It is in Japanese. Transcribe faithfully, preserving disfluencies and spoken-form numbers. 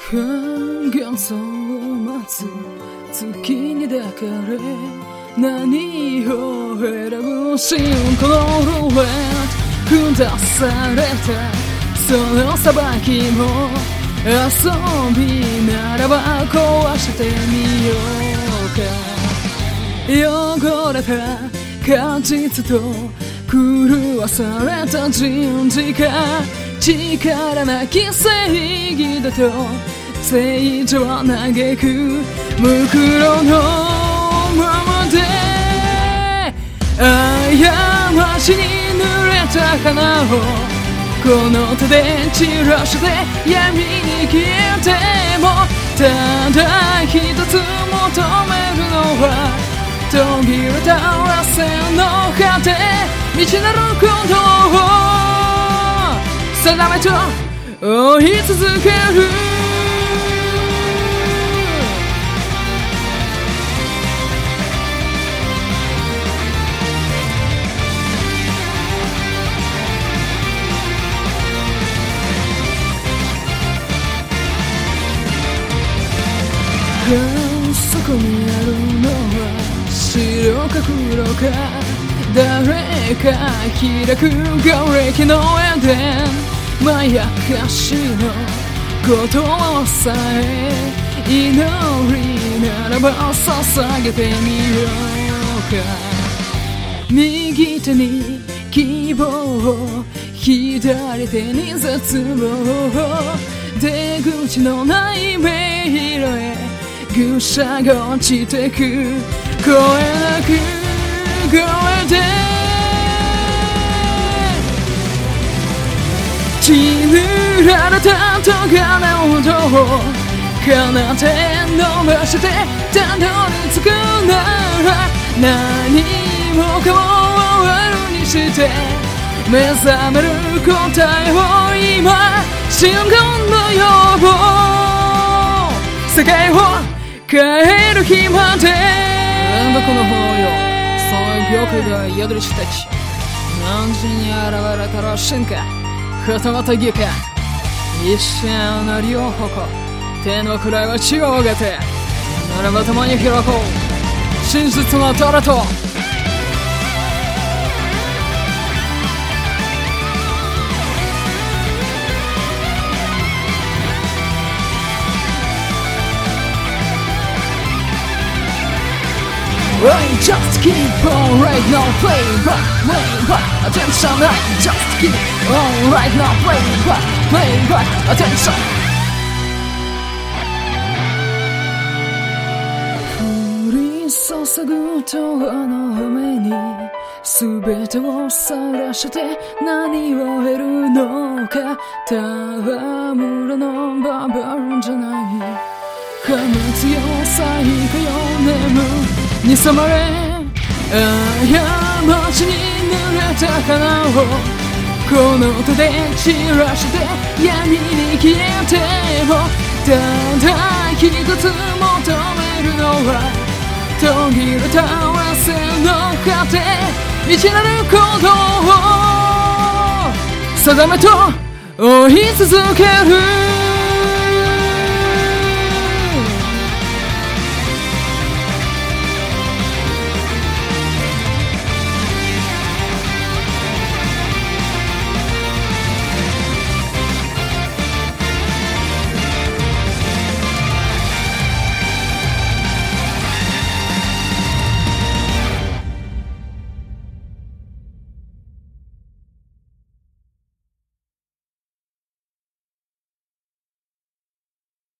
幻想を待つ月に抱かれ何を選ぶシンコのルーレット下されたその裁きも遊びならば壊してみようか汚れた果実と狂わされた人事か力なき正義だと正義は嘆く無黒のままで過ちに濡れた花をこの手で散らして闇に消えてもただ一つ求めるのは途切れた螺旋の果て未知なることを定めと追い続けるそこにあるのは白か黒か誰か開く瓦礫のエデンまやかしの言葉さえ祈りならば捧げてみようか右手に希望左手に絶望出口のない迷路へ愚者が落ちてく声なく声で血塗られた咎めほどを彼方へ伸ばしてたどり着くなら何もかも終わるにして目覚める答えを今瞬間の要望世界を変える日までなんだこの炎よその玉が宿りしたち何時に現れたらしいんかはたまた義か一瞬の両方手のくらいは血をあげてならば共に開こう真実の虎と I just keep on right now playing back, playing back, attention I just keep on right now playing back, playing back, attention 降り注ぐ永遠の雨に全てを晒して何を得るのか戯れのババルじゃない破滅よ最下よ眠るに染まれ過ちに濡れた花をこの手で散らして闇に消えてもただ一つ求めるのは途切れた螺旋の果て未知なることを定めと追い続ける